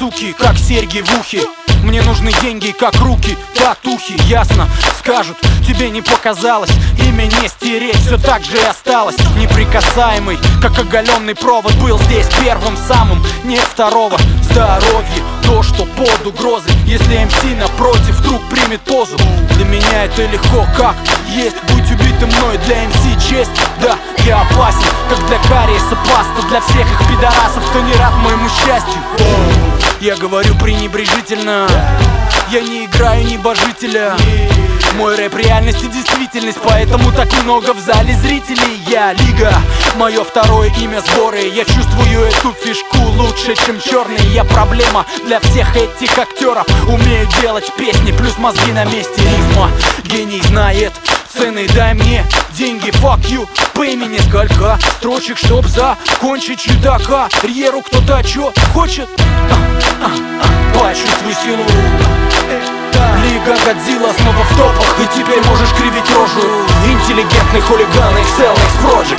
суки, как серьги в ухе. Мне нужны деньги, как руки, татухи. Ясно, скажут, тебе не показалось. Имя не стереть, все так же и осталось. Неприкасаемый, как оголенный провод. Был здесь первым самым, нет второго. Здоровье, то, что под угрозой. Если МС напротив вдруг примет позу, для меня это легко, как есть. Будь убитым мной, для МС честь. Да, я опасен, как для кариеса паста. Для всех их пидорасов, кто не рад моему счастью. Я говорю пренебрежительно, я не играю небожителя. Мой рэп реальность и действительность, поэтому так много в зале зрителей. Я Лига, мое второе имя сборы. Я чувствую эту фишку лучше, чем черный. Я проблема для всех этих актеров. Умею делать песни, плюс мозги на месте. Рифма, гений знает цены, дай мне деньги, fuck you. По имени сколько строчек, чтоб закончить чудака. Карьеру кто-то чё хочет? Почувствуй силу. Лига Годзилла снова в топах, и теперь можешь кривить рожу. Интеллигентный хулиган Excel Project.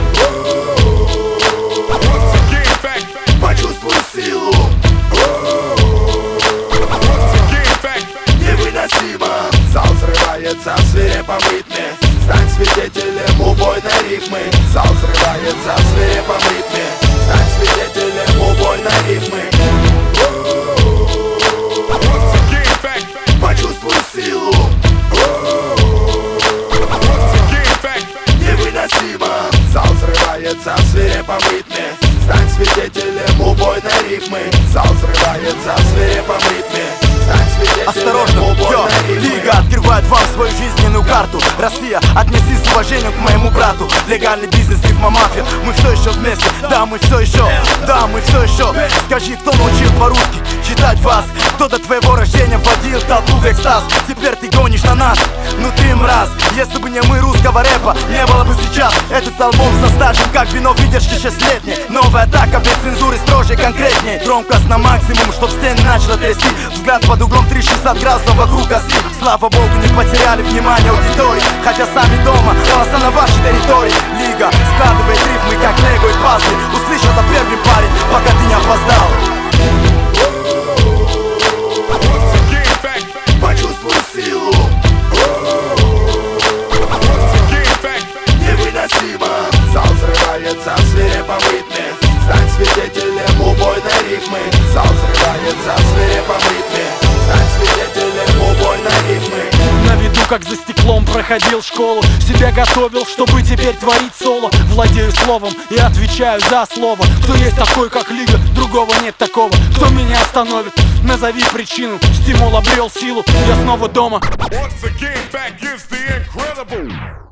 Почувствуй силу. Невыносимо. Зал взрывается в свирепом ритме. Стань свидетелем убойной рифмы. Зал взрывается в свирепом ритме. Стань свидетелем убойной рифмы. Почувствуй силу. Невыносимо. Зал взрывается в свирепом ритме. Стань свидетелем убойной рифмы. Зал взрывается в свирепом ритме. Осторожно, Лига открывает вам свою жизненную карту. Россия, отнесись с уважением к моему брату. Легальный бизнес, рифма-мафия, мы все еще вместе. Да, мы все еще, да, мы все еще. Скажи, кто научил по-русски читать вас? Кто до твоего рождения вводил толпу в экстаз? Теперь ты гонишь на нас, ну ты мразь. Если бы не мы, русского рэпа не было бы сейчас. Этот альбом составлен как вино выдержки 6-летней. Новая атака без цензуры, строже, конкретней. Громкость на максимум, чтоб стены начало трясти. Взгляд под углом 360 градусов вокруг оси. Слава богу, не потеряли внимание аудитории. Хотя сами дома, голоса на вашей территории. Лига складывает рифмы, как лего и пазлы. Услышал это первый парень, пока ты не опоздал. Почувствуй силу. Невыносимо. Зал взрывается в свирепом ритме. Стань свидетелем убойной рифмы. Зал взрывается в свирепом ритме. Стань свидетелем убойной рифмы. На виду, как за стеклом проходил школу. Себя готовил, чтобы теперь творить соло. Владею словом и отвечаю за слово. Кто есть такой, как Лига, другого нет такого. Кто меня остановит? Назови причину. Стимул обрел силу, я снова дома. Once again, back is the incredible.